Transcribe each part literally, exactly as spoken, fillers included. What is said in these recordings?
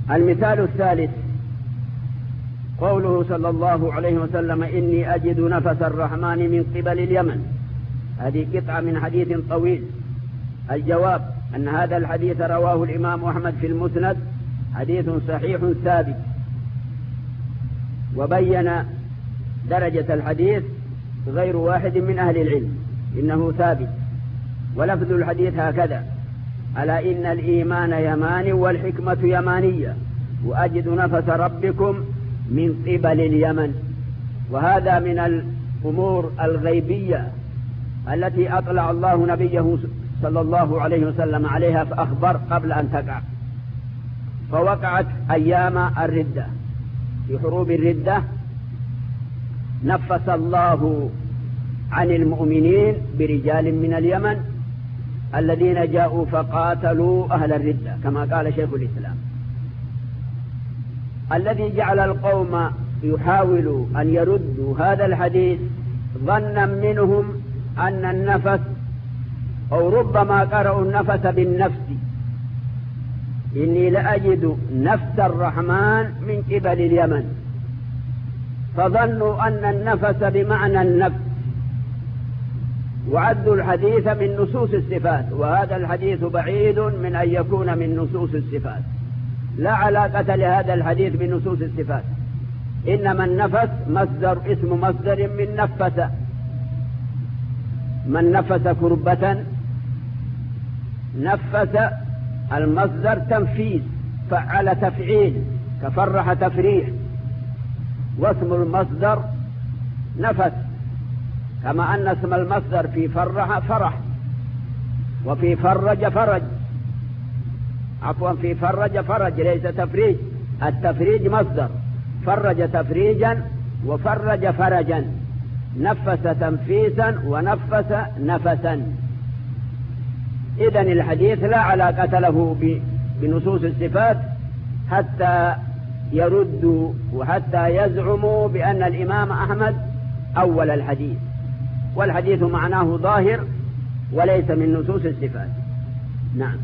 المثال الثالث قوله صلى الله عليه وسلم: إني أجد نفس الرحمن من قبل اليمن. هذه قطعة من حديث طويل. الجواب أن هذا الحديث رواه الإمام أحمد في المسند، حديث صحيح ثابت. وبين درجة الحديث غير واحد من أهل العلم إنه ثابت. ولفظ الحديث هكذا: ألا إن الإيمان يماني والحكمة يمانية، وأجد نفس ربكم من قبل اليمن. وهذا من الأمور الغيبية التي أطلع الله نبيه صلى الله عليه وسلم عليها فأخبر قبل أن تقع. فوقعت أيام الردة، في حروب الردة نفس الله عن المؤمنين برجال من اليمن الذين جاءوا فقاتلوا أهل الردة كما قال شيخ الإسلام. الذي جعل القوم يحاولوا أن يردوا هذا الحديث ظنا منهم أن النفس، أو ربما قرأوا النفس بالنفس: إني لأجد نفس الرحمن من قبل اليمن، فظنوا أن النفس بمعنى النفس، وعدوا الحديث من نصوص الصفات. وهذا الحديث بعيد من أن يكون من نصوص الصفات، لا علاقة لهذا الحديث بنصوص الصفات. إنما النفس مصدر، اسم مصدر من نفس. من نفس كربة، نفس المصدر تنفيذ، فعل تفعيل، كفرح تفريح. واسم المصدر نفس، كما أن اسم المصدر في فرح فرح، وفي فرج فرج، عفوا في فرج فرج ليس تفريج. التفريج مصدر، فرج تفريجا وفرج فرجا، نفس تنفيسا ونفس نفسا. إذن الحديث لا علاقة له بنصوص الصفات حتى يردوا وحتى يزعموا بأن الإمام أحمد أول الحديث، والحديث معناه ظاهر وليس من نصوص الصفات. نعم.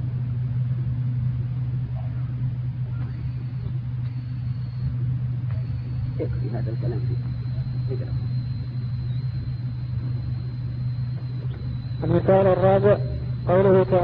يكفي هذا الكلام فيه. المثال الرابع قوله تعالى: